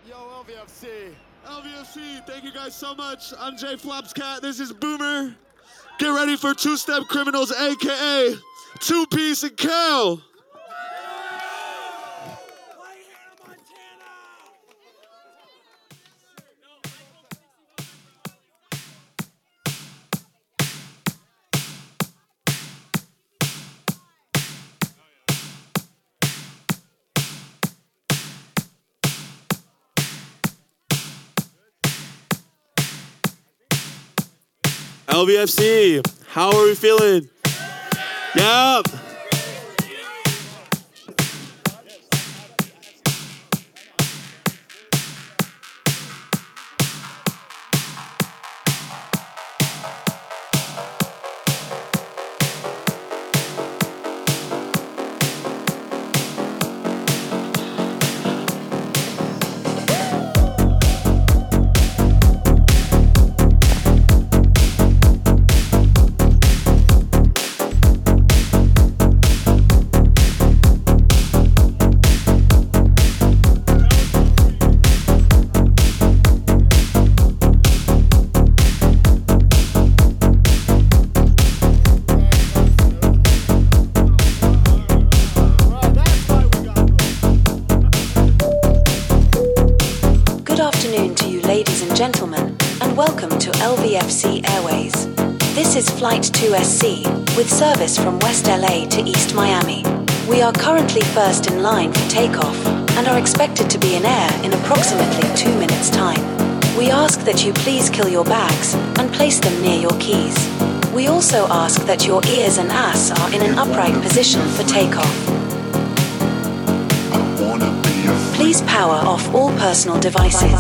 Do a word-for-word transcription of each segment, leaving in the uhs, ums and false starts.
Yo, L V F C. L V F C, thank you guys so much. I'm Jay Flopscat. This is Boomer. Get ready for Two Step Criminals, A K A Two Piece and Cal. L V F C, how are we feeling? Yep. Gentlemen, and welcome to L V F C Airways. This is Flight two S C, with service from West L A to East Miami. We are currently first in line for takeoff, and are expected to be in air in approximately two minutes' time. We ask that you please kill your bags, and place them near your keys. We also ask that your ears and ass are in an upright position for takeoff. Please power off all personal devices.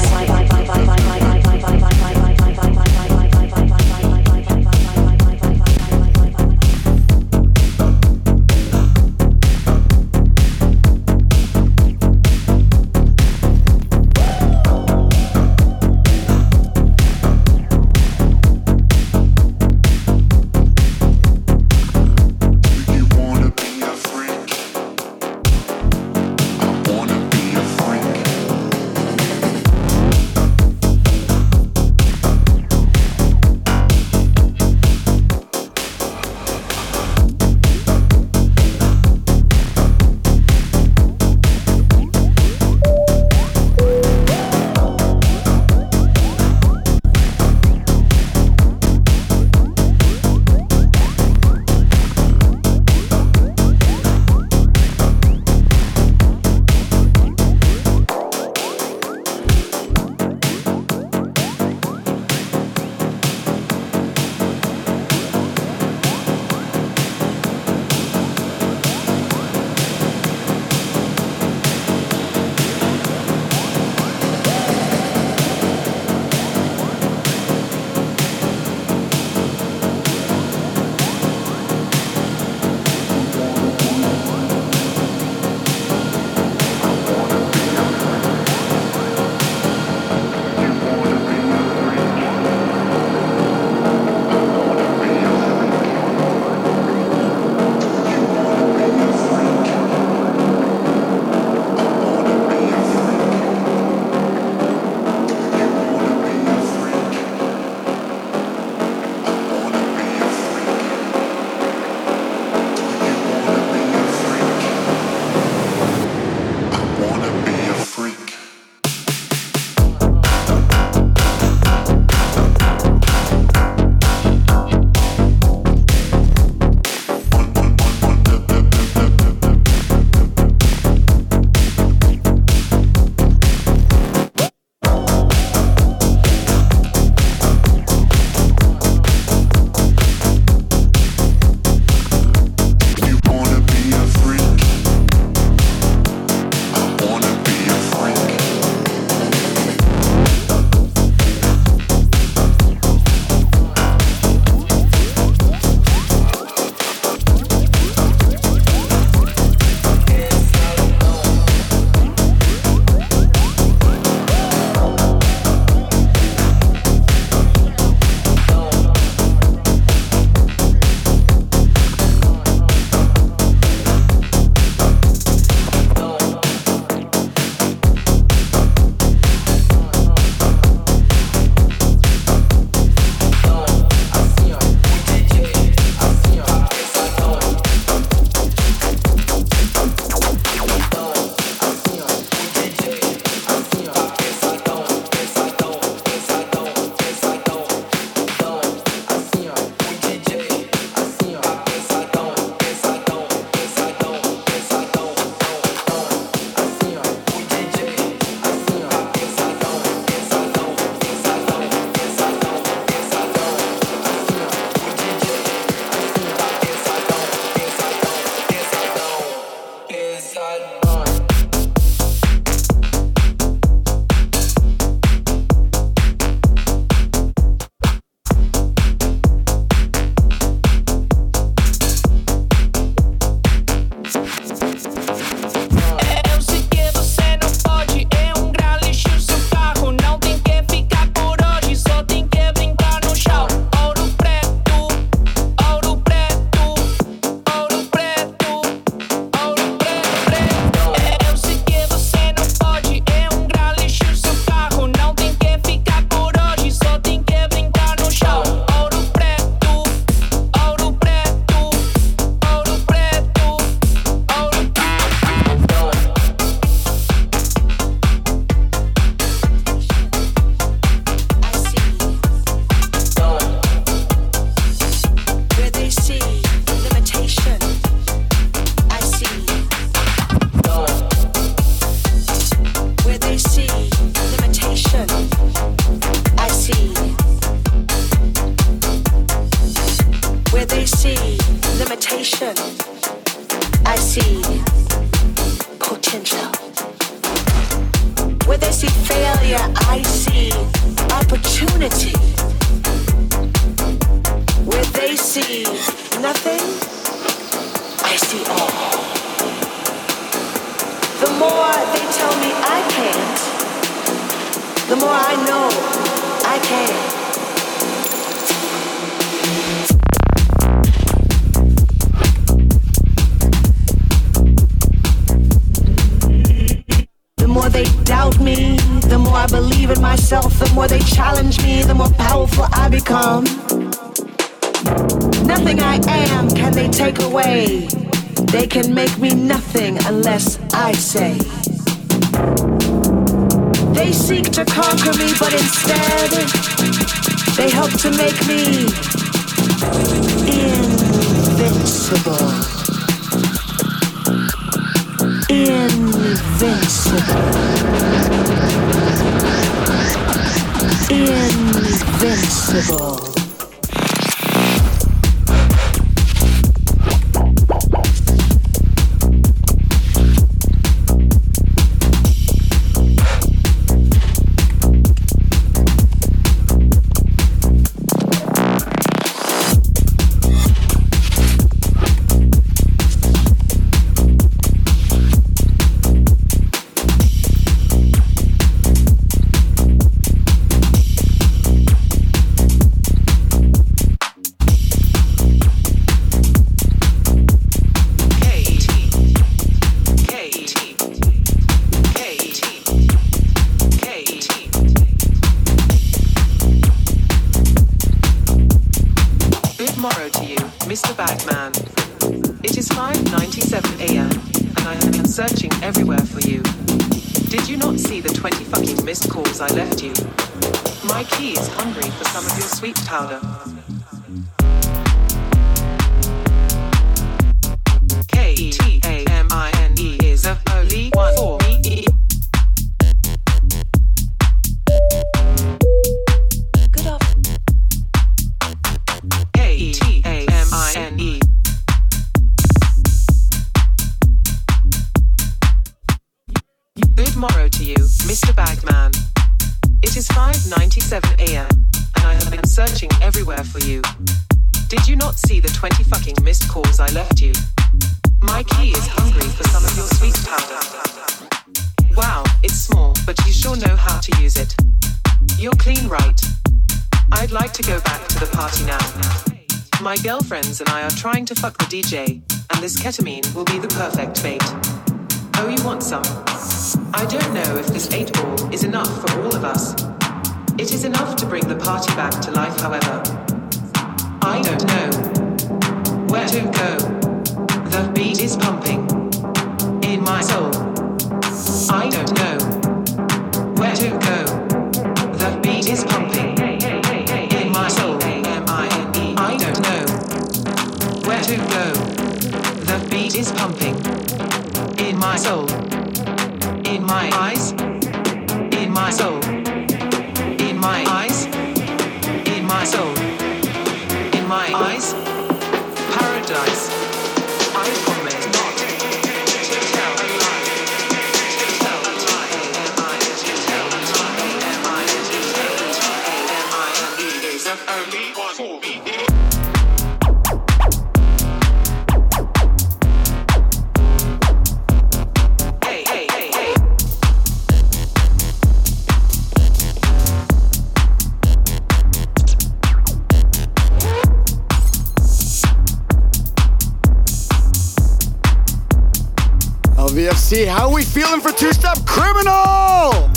they see failure, I see opportunity. Where they see nothing, I see all. The more they tell me I can't, the more I know I can. The more they doubt me, the more I believe in myself. The more they challenge me, the more powerful I become. Nothing I am can they take away. They can make me nothing unless I say. They seek to conquer me, but instead they hope to make me invincible. Invincible. Invincible. Powder. K T A M I N E is a only one for me. Good afternoon. K T A M I N E. Good morrow to you, Mister Bagman. It is five ninety-seven a.m. and I have been searching everywhere for you. Did you not see the twenty fucking missed calls I left you? My key is hungry for some of your sweet powder. Wow, it's small, but you sure know how to use it. You're clean, right? I'd like to go back to the party now. My girlfriends and I are trying to fuck the D J, and this ketamine will be the perfect bait. Oh, you want some? I don't know if this eight ball is enough for all of us. It is enough to bring the party back to life, however. I don't know where to go. The beat is pumping in my soul. I don't know where to go. The beat is pumping in my soul. M I N E. I don't know where to go. The beat is pumping in my soul. In my eyes. In my soul. In my eyes, in my soul, in my eyes, paradise. I promise not to tell a lie, to tell a lie. M I N T, tell a lie. M I N T, M I N E is the only one for me. L V F C, how are we feeling for Two-Step Criminal?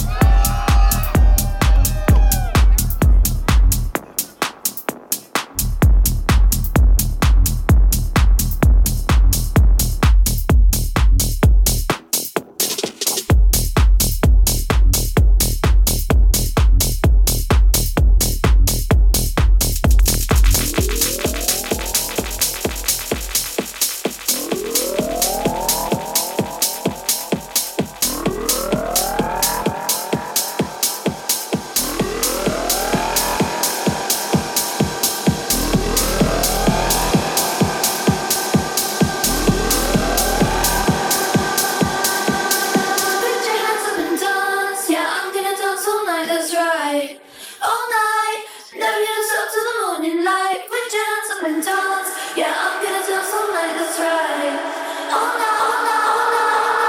all night. Love yourself to the morning light. Put your hands up and dance. Yeah, I'm gonna dance all night, that's right. All night, all night, all night.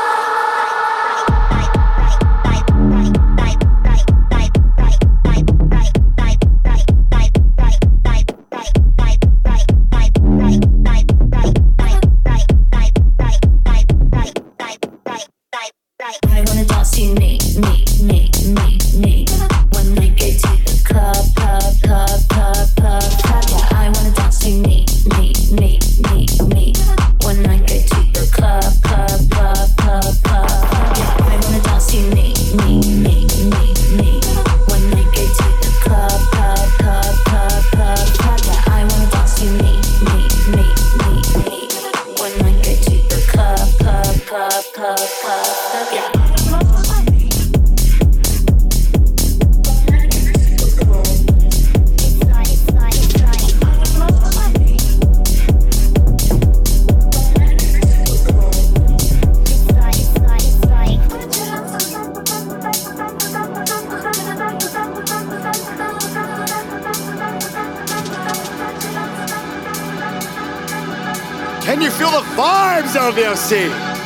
I wanna dance to me, me, me, me, me. When I go to the club, club, club, club, club, club. Yeah, I wanna dance to me, me, me, me, me. When I go to the club, club, club, club, club. Yeah, I wanna dance to me, me, me, me, me. When I go to the club, club, club, club, club, club. Yeah, I wanna dance to me, me, me, me, me. When I go to the club, club, club, club, club, yeah. Can you feel the vibes, L V F C?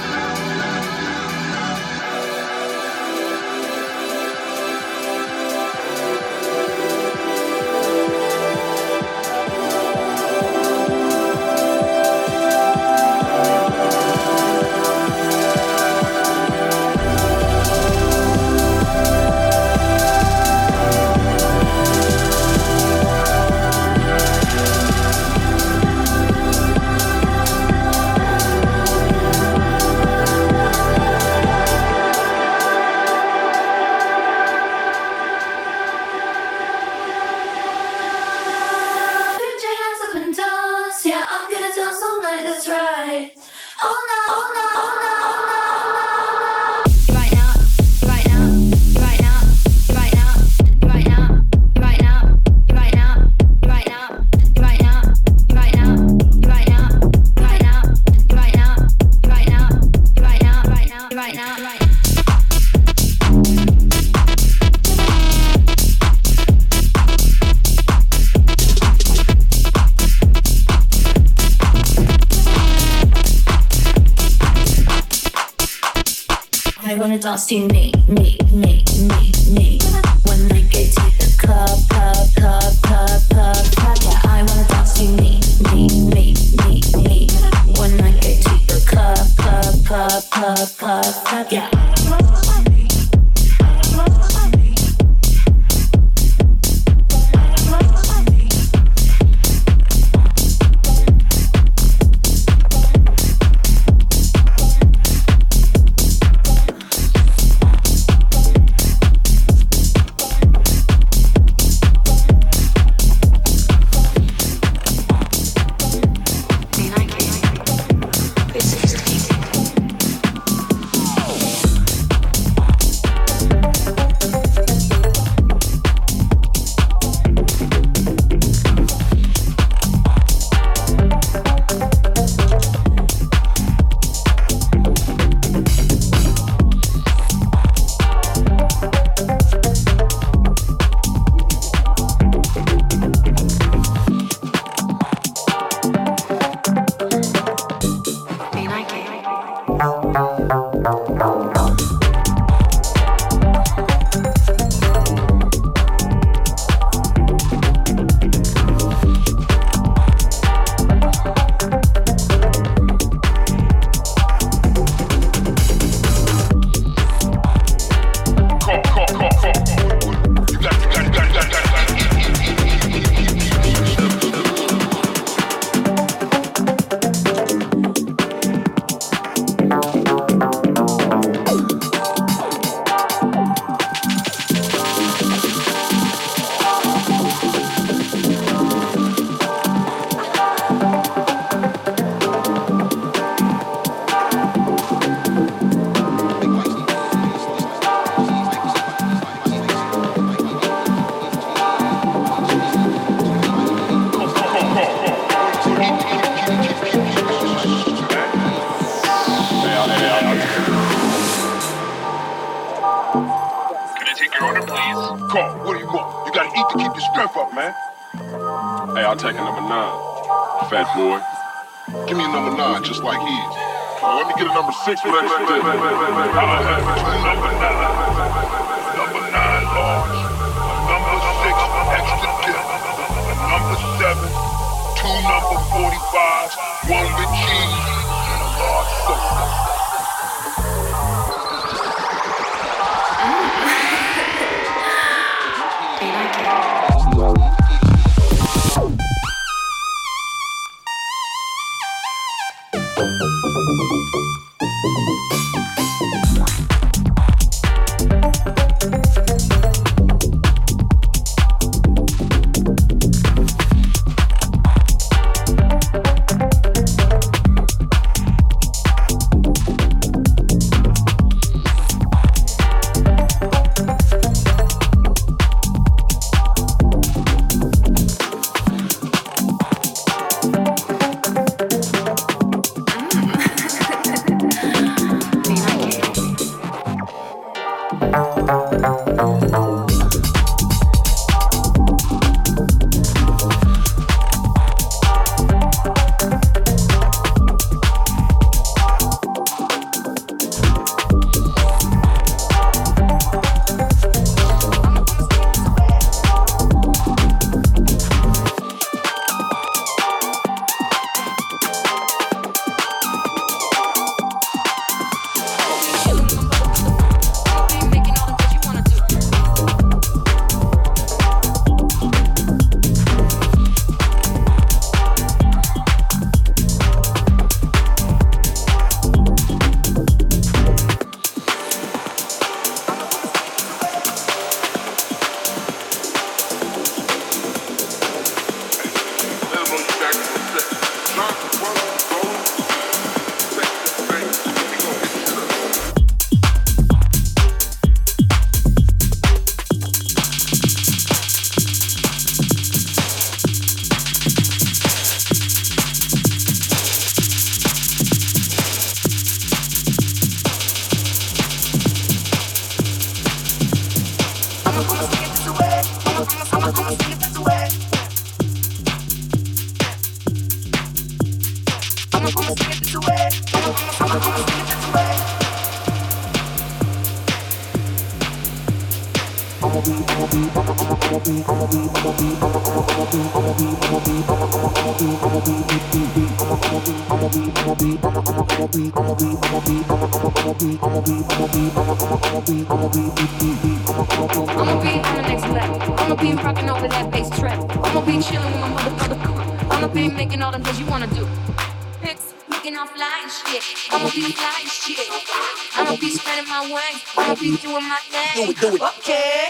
Dance to me, me, me, me, me. When I go to the club, club, club, club, club, club. Yeah, I wanna dance to me, me, me, me, me. When I go to the club, club, club, club, club, club. Yeah. take your order, please? Carl, what do you want? You gotta eat to keep your strength up, man. Hey, I'll take a number nine, fat boy. Give me a number nine, just like his. Oh, let me get a number six for that. Number nine. Number nine, large. Number six, extra dip. Number seven, two number forty-five, one with cheese, and a large soda. Do it, do it. Okay.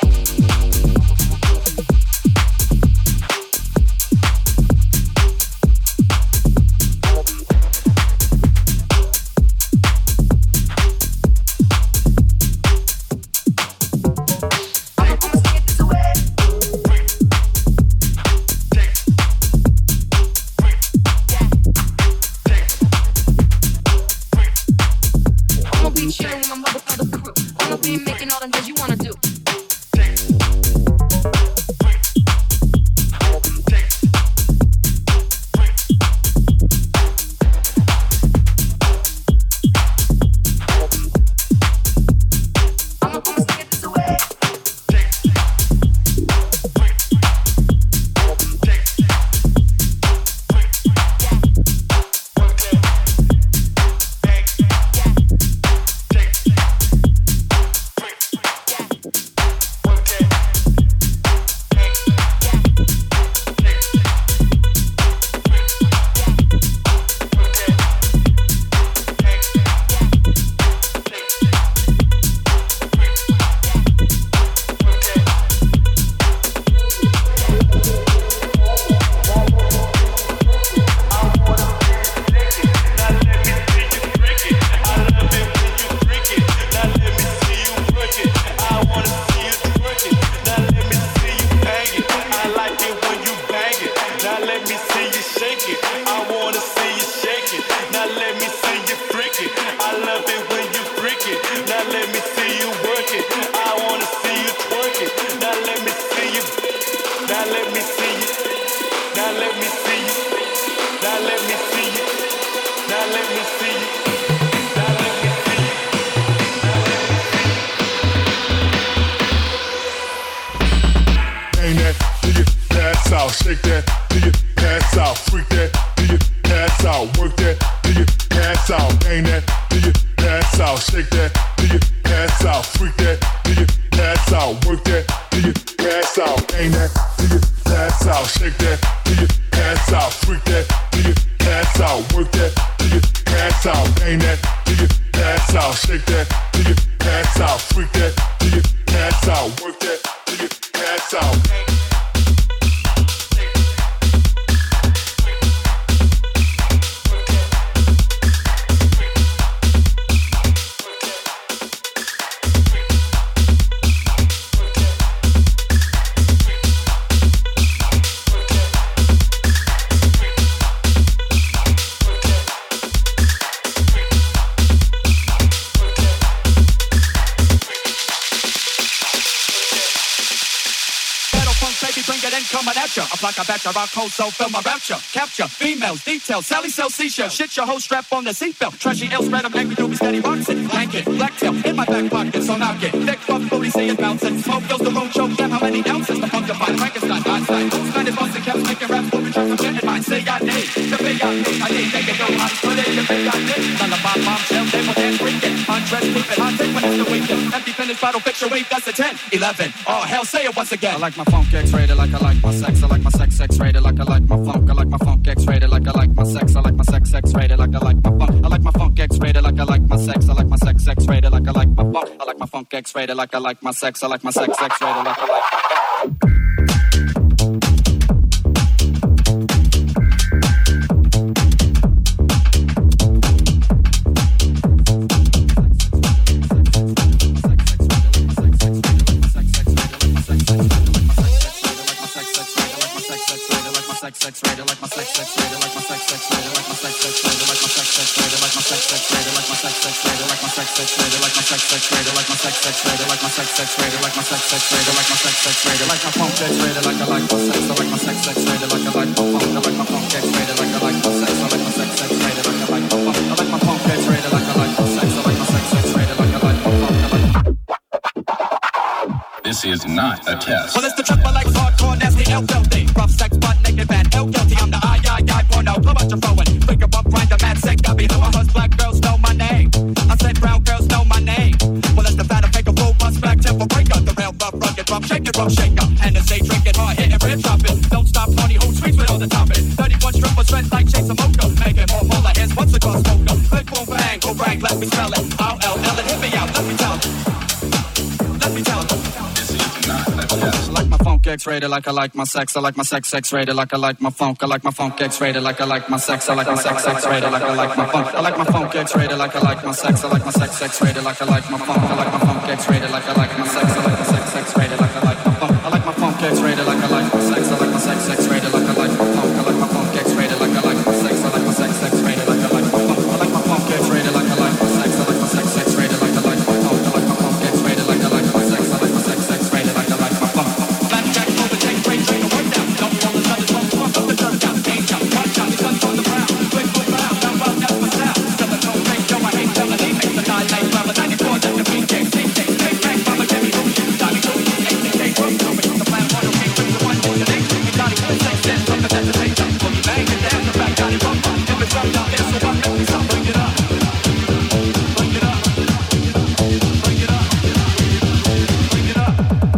shake that, till you pass out, freak that, till you pass out, work that, till you pass out, bang that, till you pass out, shake that, till you pass out, freak that, till you pass out, work that, till you pass out, bang that, till you pass out, shake that, till you pass out, freak that, till you pass out, work that, till you pass out, bang that, till you pass out, shake that, till you pass out, freak that, till you pass out, work that, till you pass out. I'm like a batch of rock cold, so feel my rapture. Capture, females, details, Sally sells seashells. Shit your whole strap on the seatbelt. Trashy L spread them, angry doobie steady boxing. Blanket, blacktail, in my back pocket, so knock it. Thick buff booty, see it bouncing. Smoke fills the room, choke down how many ounces. The punk divine, Frankenstein, Einstein. Who's kind of busting, kept making raps, moving tracks, I'm getting mine. Say I need, the big I need, I need, they can go hot, put it, the big I need. Lullaby, bombshell, they will dance, freak it. Undress, keep it hot, take when it's the weekend. Empty finish, bottle, picture, wait, that's a ten, eleven. Oh, hell, say it once again. I like my funk X-rated like I like my sex, I like my sex X-rated like I like my funk, I like my funk X-rated like I like my sex, I like my sex X-rated like I like my funk, I like my funk X-rated like I like my sex, I like my sex X-rated like I like my funk, I like my funk X-rated like I like my sex, I like my sex X-rated like I like my funk. Sex rated like my sex sex rated like my sex sex rated like my sex sex rated like my sex sex rated like my sex sex rated like my sex sex rated like my sex sex rated like my sex sex rated like my sex sex rated like my sex sex rated like my sex sex rated like my sex sex rated like my funk X rated like I like my sex, I like my sex sex rated like I like my funk, I like my funk X rated like I like my sex, I like my sex sex rated like I like my funk, I like my funk X rated like I like my sex, I like my sex sex rated like I like my funk, I like. This is not a test. Well, it's the triple X hardcore, that's the L filthy. Rough sex, butt naked, bad, L guilty. I'm the I, I, I, porno, blow out your phone. Quick up, grind the mad sick, I be the hus, black girls know my name. I said brown girls know my name. Well, it's the fatter, fake a full bust back, temple break up. The rail, rough, rugged, rough, shake it, rough, shake up. And the say, drink it hard, hit it, rib chopping. Don't stop, honey, who sweets with all the topping. thirty-one strip of strength like Chase a mocha. Make it more molar, here's once a cross smoker. Click, boom, bang, go rank, let me smell it. I'll L, L, it, hit me out, let me tell it. Let me tell it. I like my funk X-rated like I like my sex, I like my sex X-rated like I like my funk, I like my funk X-rated like I like my sex, I like my sex X-rated like I like my funk, I like my funk X-rated like I like my sex, I like my sex X-rated like I like my funk, I like my funk X-rated like I like my sex, I like my sex X-rated like I like my funk, I like my funk X-rated like I like my sex, I like my sex X-rated like I like my funk, I like my funk X-rated like I like my sex, I like my sex X-rated like I like my funk, I like my funk X-rated like I like my sex, I like my sex X-rated like I like my funk, I like my funk X-rated like I like my sex, I like my sex X-rated like I like my funk. Blackjack, overtake, trade, trade, a word down. Don't roll the southern phone, pump up the dirt down. Game jump, one shot, the guns on the ground. Quick, quick, round, down, round, that's my sound. Tell the tone, make Joe, I hate telling me. Make the nine, eight, round, the ninety-four, that's the P J. C J, big bang, mama, Jimmy, who shit, Johnny, who shit, eight, eight, eight, from the plan, one, okay, bring the one, the eight, we got it, one, six, ten, from the that's the pay jump. Boogie bang, it down, the back, Johnny, bump, bump. If it's up, down, it's the one, make me stop, bring it up. Bring it up. Bring it up. Bring it up.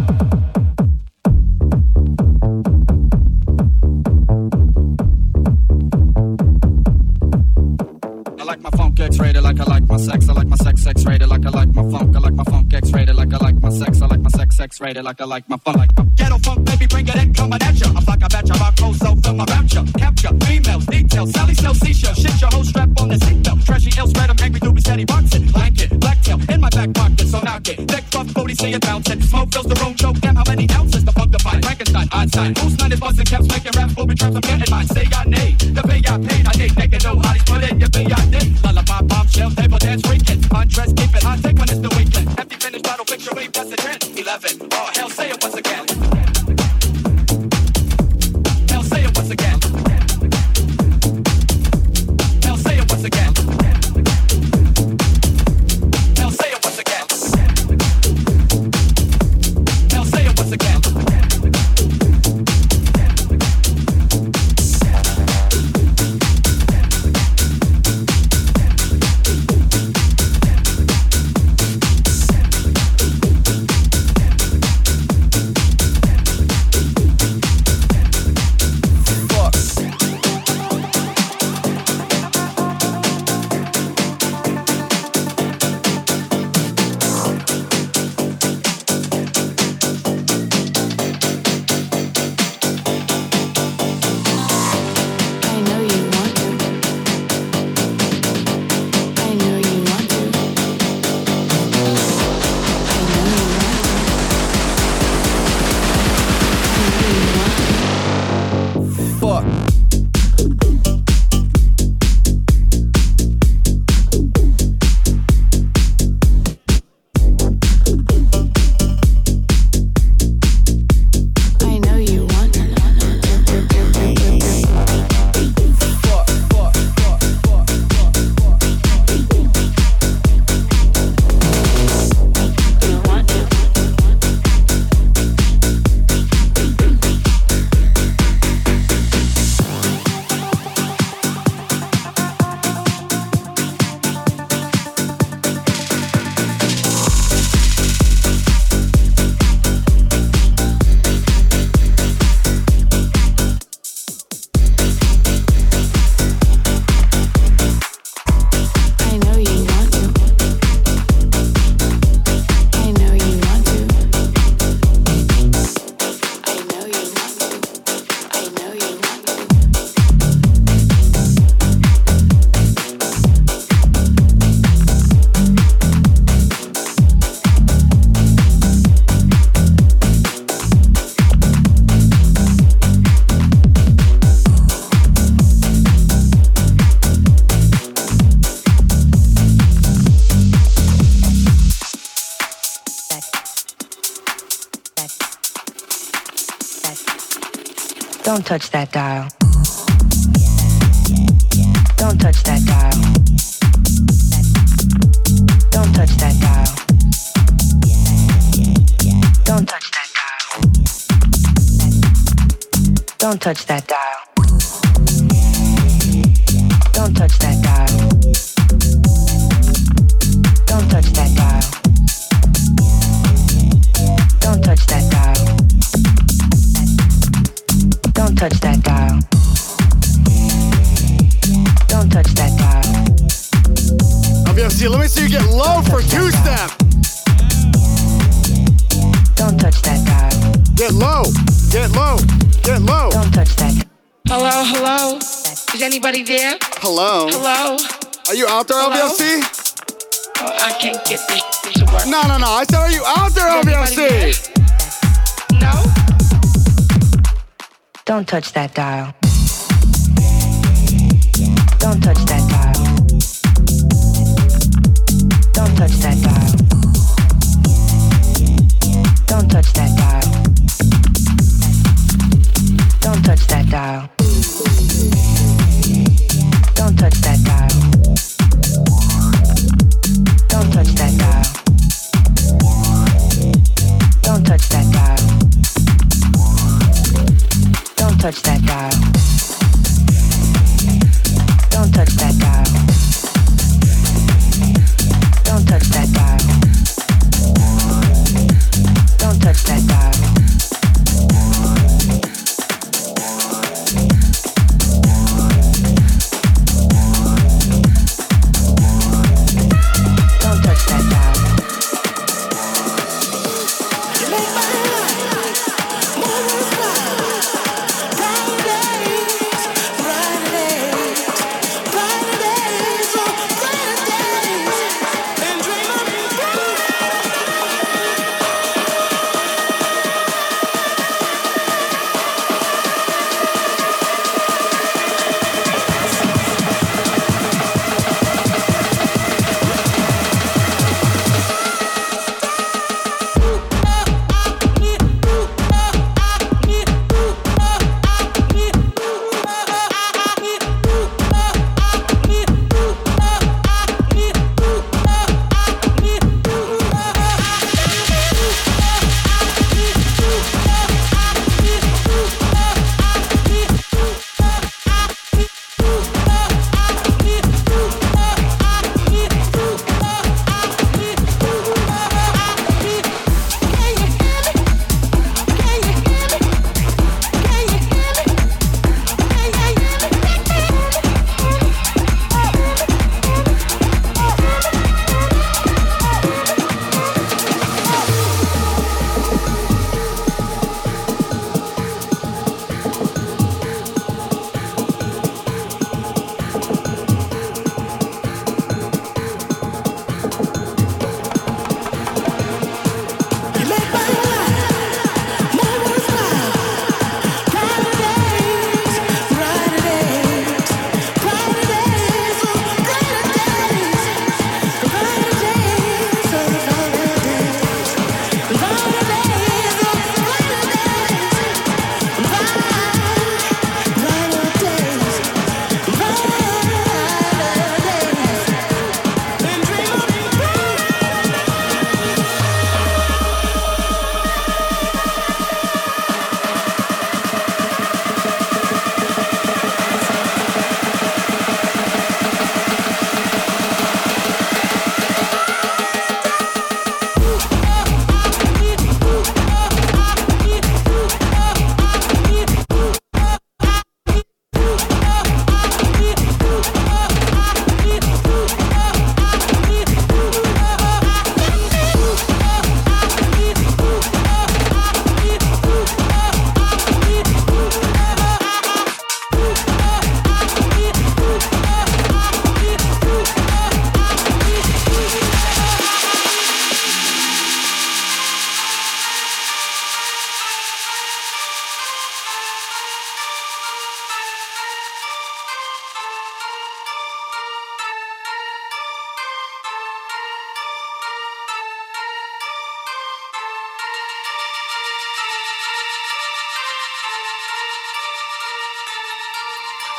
I like my funk X-rated like I like my sex, I like my sex X-rated like I like my funk, I like my funk X-rated like I like my sex, I like my sex X-rated like I like my funk. Like my ghetto funk, baby, bring it in, coming at ya. I'm like a batch of rock cold, so feel my rapture. Capture, females, details, Sally sells seashells. Shit your whole strap on the seatbelt. Trashy L spread them, angry doobie steady boxing. Blanket, blacktail, in my back pocket, so knock it. Thick buff booty, see it bouncing. Smoke fills the room, choke down how many ounces. The funk divine, Frankenstein, Einstein. Who's nine is busting, kept making raps, booby traps, I'm getting mine. Say I need, the pay I paid, I need. Naked, no hotties, put in your pay I need. Lullaby, bombshell, table dance, freaking. Undress, keep it hot, take when it's the weekend. Empty finish, bottle, picture, wave, that's a ten, eleven. Oh, hell, say it once again. Hell, say it once again. Hell, say it once again. Hell, say it once again. Hell, say it once again. Don't touch that dial. Don't touch that dial. Don't touch that dial. Don't touch that dial. Don't touch that dial. Don't touch that dial. Don't touch that dial. Don't touch that dial. Don't touch that dial. Don't touch that dial. L V F C, let me see you get low for two-step. Don't touch that dial. Get low. Get low. Get low. Don't touch that. Hello, hello. Is anybody there? Hello. Hello. Are you out there, Hello? L V F C? Oh, I can't get this to work. No, no, no. I said, are you out there, L V F C? No. Don't touch that dial. Don't touch that dial. Don't touch that dial. Don't touch that dial. Don't touch that dial. Don't touch that dial. Don't touch that dial. Don't touch that dial. Don't touch that dial. Don't touch that dial. Don't touch that dial. Don't touch that dial. Don't touch that dial. You make my life more worthwhile. Friday.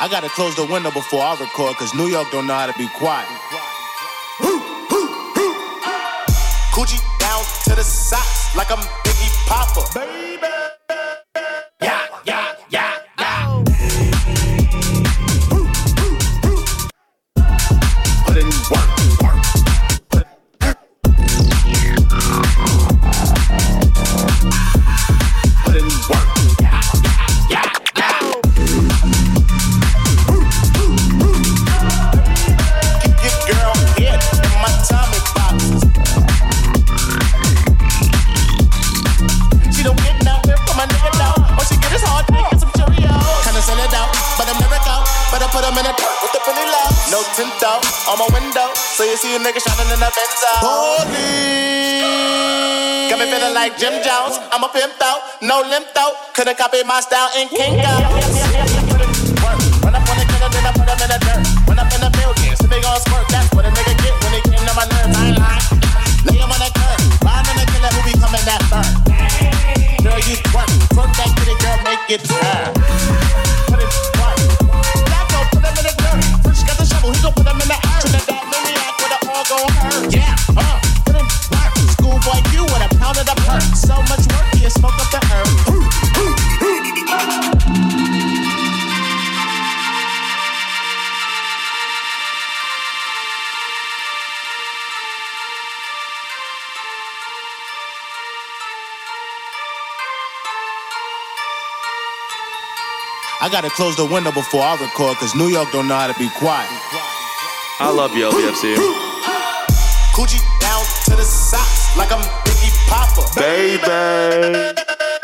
I gotta close the window before I record, cause New York don't know how to be quiet. Coochie down to the socks like I'm Biggie Papa. Baby. Yeah, yeah, yeah, yeah. Put in work, work. Put, put in work. Yeah, yeah, yeah, yeah. Keep your girl here in my Tommy box. She don't get nothing from my nigga though. All she get is hard dick and some Cheerios. Kinda sell it out, but I'm never out. Better put them in a dirt with the penny low. No tint out on my window, so you see a nigga shining in a Benzo. Holy, got me feeling like Jim Jones. I'm a pimp out, no limp out. Couldn't copy my style in King out. Run up on the killer, then I put him in the dirt. Run up in the building, so they gon' squirt. That's what a nigga get when they came to my nerves. I ain't lying. Lay him on the curb, riding on the killer who be coming that burn. Girl, you twerk, twerk that kitty, girl, make it turn. Put it twerk. Blacko, put him in the dirt. Fresh got the shovel, he gon' put him in the earth. Trinidad maniac with it all gon' hurt. Yeah, uh, put him work. Schoolboy Q with a pound of the perk. So much work, he smoke up the earth. I gotta close the window before I record, cause New York don't know how to be quiet. I love you, L V F C. Coochie down to the socks like I'm Biggie Papa. Baby.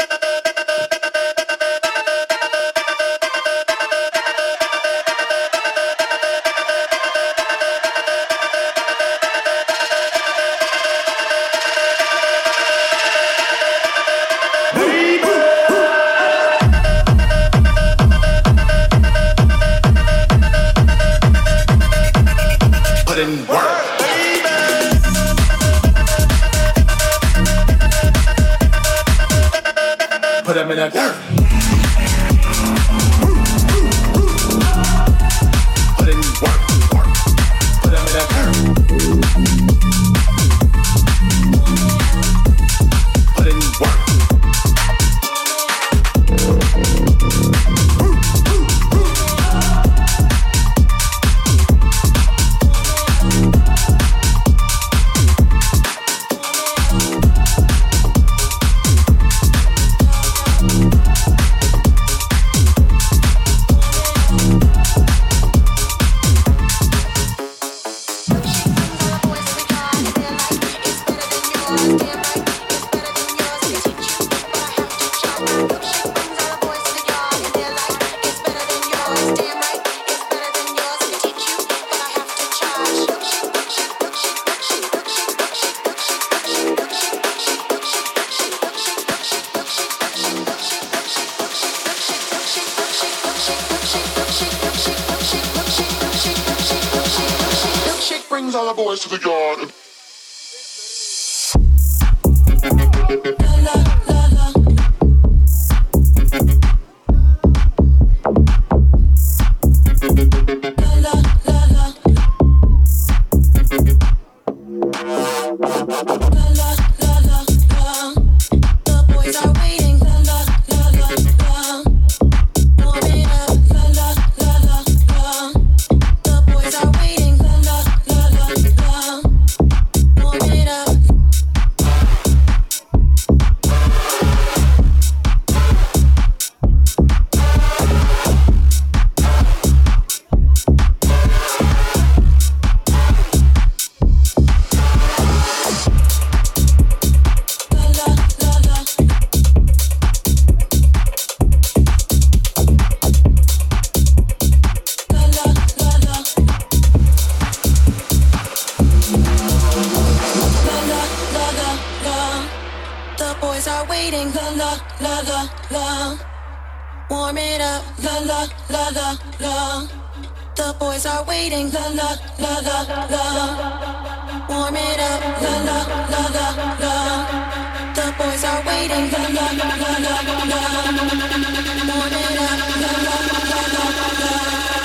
Put them in the dirt. Put in work, work. Put them in the dirt. Put in work. Brings all the boys to the yard. Warm it up, la la la la la la.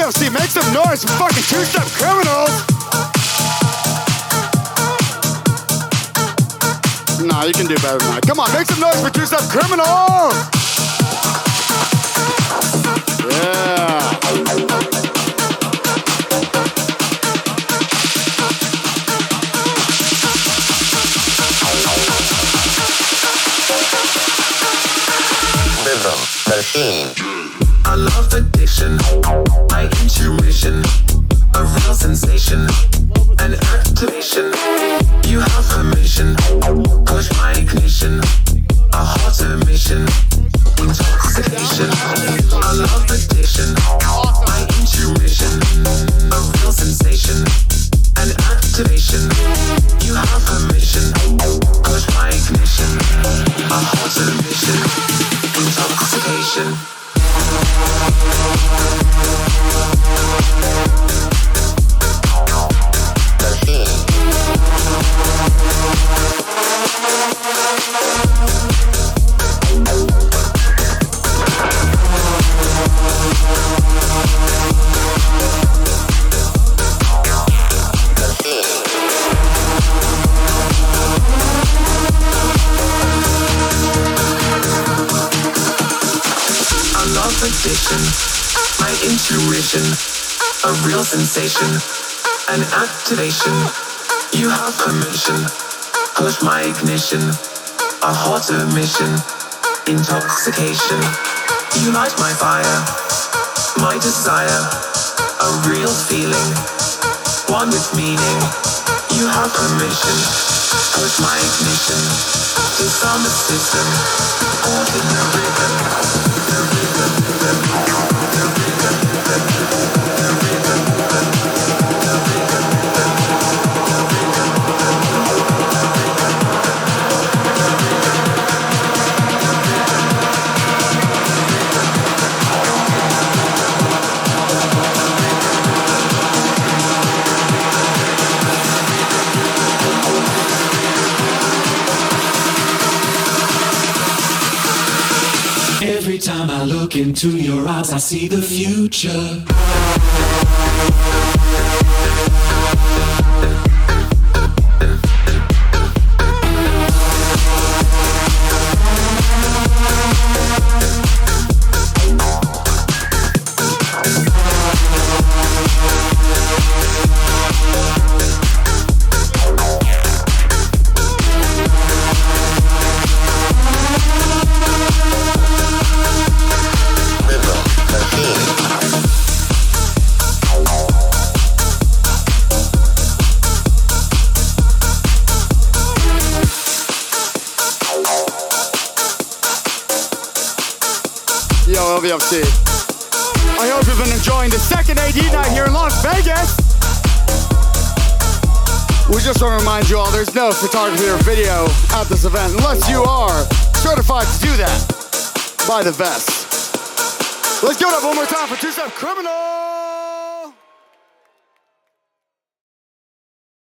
F C, make some noise for fucking Two-Step Criminals. Nah, you can do better than that. Come on, make some noise for Two-Step Criminals. Yeah. Rhythm machine. I love addiction, my intuition, a real sensation, an activation. You have permission, push my ignition, a hot emission, intoxication. I love addiction, my intuition, a real sensation, an activation. You have permission, push my ignition, a hot emission, intoxication. Addiction, my intuition, a real sensation, an activation. You have permission, push my ignition, a hot emission, intoxication. You light my fire, my desire, a real feeling, one with meaning. You have permission, push my ignition, disarm the system, caught in the rhythm, the rhythm, the rhythm, the rhythm, the rhythm, the Every time I look into your eyes, I see the future. L V F C. I hope you've been enjoying the second A D night here in Las Vegas. We just want to remind you all, there's no photography or video at this event unless you are certified to do that by the vest. Let's give it up one more time for Two-Step Criminals.